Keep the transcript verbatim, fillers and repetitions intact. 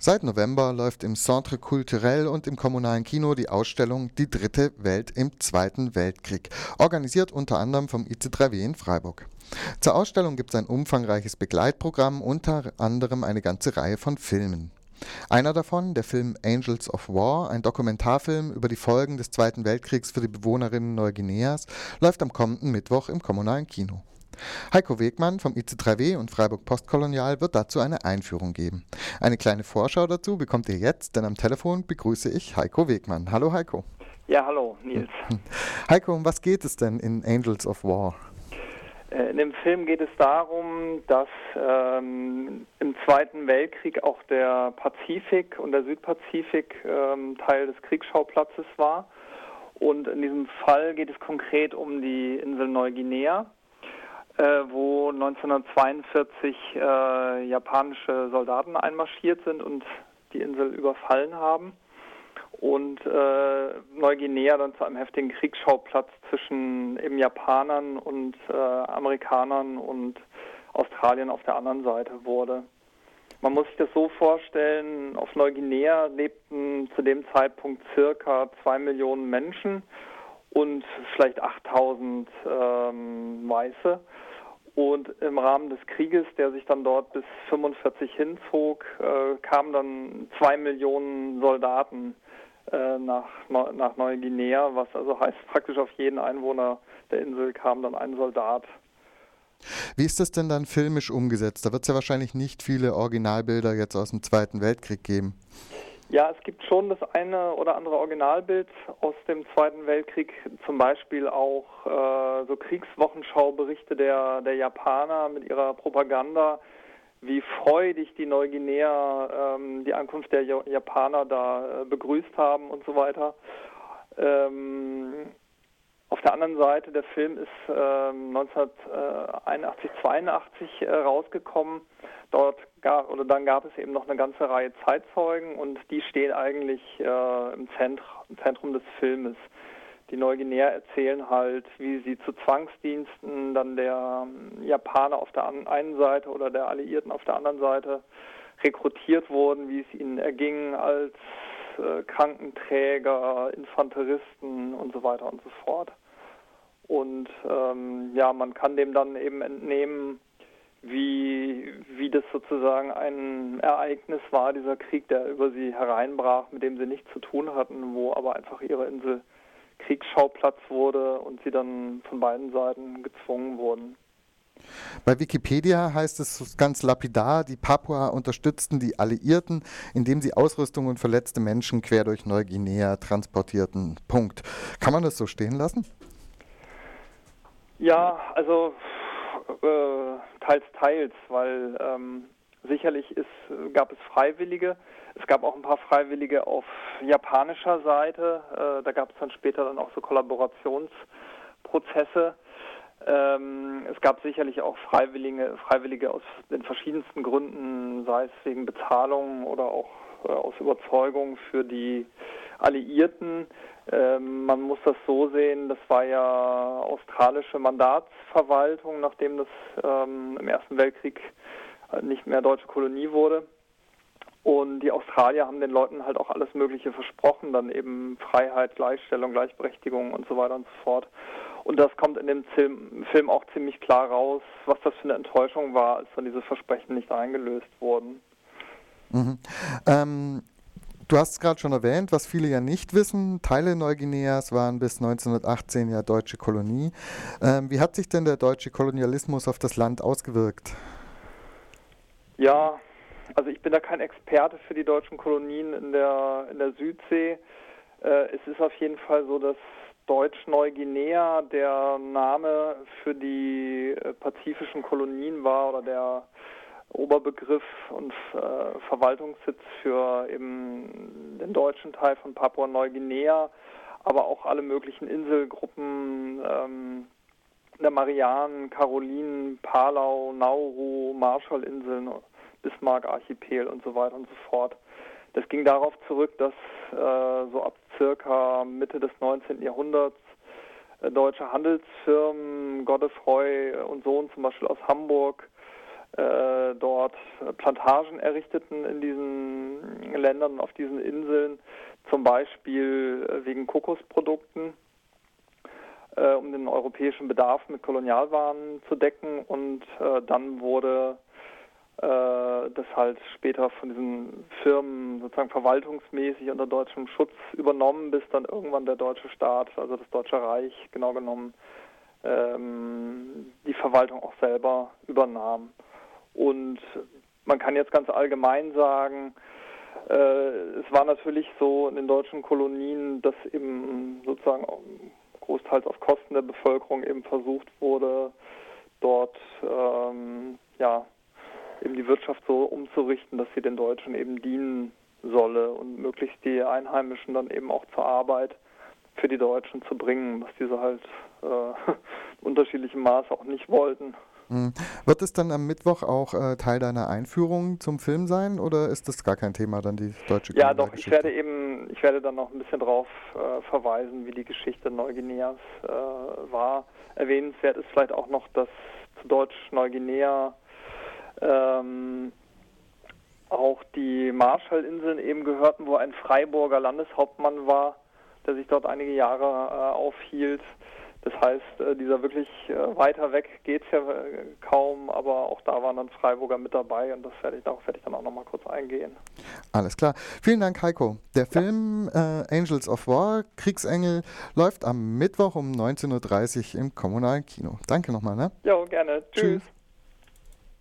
Seit November läuft im Centre Culturel und im kommunalen Kino die Ausstellung Die dritte Welt im Zweiten Weltkrieg, organisiert unter anderem vom I C drei W in Freiburg. Zur Ausstellung gibt es ein umfangreiches Begleitprogramm, unter anderem eine ganze Reihe von Filmen. Einer davon, der Film Angels of War, ein Dokumentarfilm über die Folgen des Zweiten Weltkriegs für die Bewohnerinnen Neuguineas, läuft am kommenden Mittwoch im kommunalen Kino. Heiko Wegmann vom I C drei W und Freiburg Postkolonial wird dazu eine Einführung geben. Eine kleine Vorschau dazu bekommt ihr jetzt, denn am Telefon begrüße ich Heiko Wegmann. Hallo Heiko. Ja, hallo Nils. Heiko, um was geht es denn in Angels of War? In dem Film geht es darum, dass ähm, im Zweiten Weltkrieg auch der Pazifik und der Südpazifik ähm, Teil des Kriegsschauplatzes war. Und in diesem Fall geht es konkret um die Insel Neuguinea, Äh, wo neunzehnhundertzweiundvierzig äh, japanische Soldaten einmarschiert sind und die Insel überfallen haben und äh, Neuguinea dann zu einem heftigen Kriegsschauplatz zwischen eben Japanern und äh, Amerikanern und Australien auf der anderen Seite wurde. Man muss sich das so vorstellen, auf Neuguinea lebten zu dem Zeitpunkt circa zwei Millionen Menschen und vielleicht achttausend ähm, Weiße. Und im Rahmen des Krieges, der sich dann dort bis fünfundvierzig hinzog, äh, kamen dann zwei Millionen Soldaten äh, nach, nach Neuguinea, was also heißt, praktisch auf jeden Einwohner der Insel kam dann ein Soldat. Wie ist das denn dann filmisch umgesetzt? Da wird es ja wahrscheinlich nicht viele Originalbilder jetzt aus dem Zweiten Weltkrieg geben. Ja, es gibt schon das eine oder andere Originalbild aus dem Zweiten Weltkrieg, zum Beispiel auch äh, so Kriegswochenschauberichte der, der Japaner mit ihrer Propaganda, wie freudig die Neuguinea ähm, die Ankunft der Japaner da äh, begrüßt haben und so weiter. Ähm, auf der anderen Seite, der Film ist äh, neunzehnhunderteinundachtzig, zweiundachtzig äh, rausgekommen. Dort gab, oder dann gab es eben noch eine ganze Reihe Zeitzeugen und die stehen eigentlich äh, im, Zentr, im Zentrum des Filmes. Die Neuguineer erzählen halt, wie sie zu Zwangsdiensten dann der Japaner auf der einen Seite oder der Alliierten auf der anderen Seite rekrutiert wurden, wie es ihnen erging als äh, Krankenträger, Infanteristen und so weiter und so fort. Und ähm, ja, man kann dem dann eben entnehmen, wie, wie das sozusagen ein Ereignis war, dieser Krieg, der über sie hereinbrach, mit dem sie nichts zu tun hatten, wo aber einfach ihre Insel Kriegsschauplatz wurde und sie dann von beiden Seiten gezwungen wurden. Bei Wikipedia heißt es ganz lapidar, die Papua unterstützten die Alliierten, indem sie Ausrüstung und verletzte Menschen quer durch Neuguinea transportierten. Punkt. Kann man das so stehen lassen? Ja, also äh, teils, teils, weil ähm, sicherlich ist, gab es Freiwillige. Es gab auch ein paar Freiwillige auf japanischer Seite. Äh, da gab es dann später dann auch so Kollaborationsprozesse. Ähm, es gab sicherlich auch Freiwillige, Freiwillige aus den verschiedensten Gründen, sei es wegen Bezahlung oder auch äh, aus Überzeugung für die Alliierten. Ähm, man muss das so sehen, das war ja australische Mandatsverwaltung, nachdem das ähm, im Ersten Weltkrieg nicht mehr deutsche Kolonie wurde. Und die Australier haben den Leuten halt auch alles Mögliche versprochen, dann eben Freiheit, Gleichstellung, Gleichberechtigung und so weiter und so fort. Und das kommt in dem Film auch ziemlich klar raus, was das für eine Enttäuschung war, als dann diese Versprechen nicht eingelöst wurden. Mhm. Ähm, du hast es gerade schon erwähnt, was viele ja nicht wissen, Teile Neuguineas waren bis neunzehnhundertachtzehn ja deutsche Kolonie. Ähm, wie hat sich denn der deutsche Kolonialismus auf das Land ausgewirkt? Ja, also ich bin da kein Experte für die deutschen Kolonien in der, in der Südsee. Äh, es ist auf jeden Fall so, dass Deutsch-Neuguinea der Name für die äh, pazifischen Kolonien war oder der Oberbegriff und äh, Verwaltungssitz für eben den deutschen Teil von Papua-Neuguinea, aber auch alle möglichen Inselgruppen ähm, der Marianen, Karolinen, Palau, Nauru, Marshallinseln, Bismarck-Archipel und so weiter und so fort. Das ging darauf zurück, dass äh, so ab circa Mitte des neunzehnten Jahrhunderts äh, deutsche Handelsfirmen, Godefroy und Sohn zum Beispiel aus Hamburg, äh, dort Plantagen errichteten in diesen Ländern, auf diesen Inseln, zum Beispiel äh, wegen Kokosprodukten, äh, um den europäischen Bedarf mit Kolonialwaren zu decken. Und äh, dann wurde äh, das halt später von diesen Firmen sozusagen verwaltungsmäßig unter deutschem Schutz übernommen, bis dann irgendwann der deutsche Staat, also das Deutsche Reich, genau genommen, ähm, die Verwaltung auch selber übernahm. Und man kann jetzt ganz allgemein sagen, äh, es war natürlich so in den deutschen Kolonien, dass eben sozusagen großteils auf Kosten der Bevölkerung eben versucht wurde, dort ähm, ja eben die Wirtschaft so umzurichten, dass sie den Deutschen eben dienen solle und möglichst die Einheimischen dann eben auch zur Arbeit für die Deutschen zu bringen, was diese halt äh, in unterschiedlichem Maße auch nicht wollten. Mhm. Wird es dann am Mittwoch auch äh, Teil deiner Einführung zum Film sein oder ist das gar kein Thema, dann die deutsche Ja, doch, ich werde eben, ich werde dann noch ein bisschen darauf äh, verweisen, wie die Geschichte Neuguineas äh, war. Erwähnenswert ist vielleicht auch noch, dass zu Deutsch-Neuguinea ähm, auch die Marshallinseln eben gehörten, wo ein Freiburger Landeshauptmann war, der sich dort einige Jahre äh, aufhielt. Das heißt, äh, dieser wirklich äh, weiter weg geht's ja äh, kaum, aber auch da waren dann Freiburger mit dabei und das werde ich, darauf werde ich dann auch nochmal kurz eingehen. Alles klar. Vielen Dank, Heiko. Der Film äh, Angels of War, Kriegsengel, läuft am Mittwoch um neunzehn Uhr dreißig im kommunalen Kino. Danke nochmal. Ne? Jo, gerne. Tschüss. Tschüss.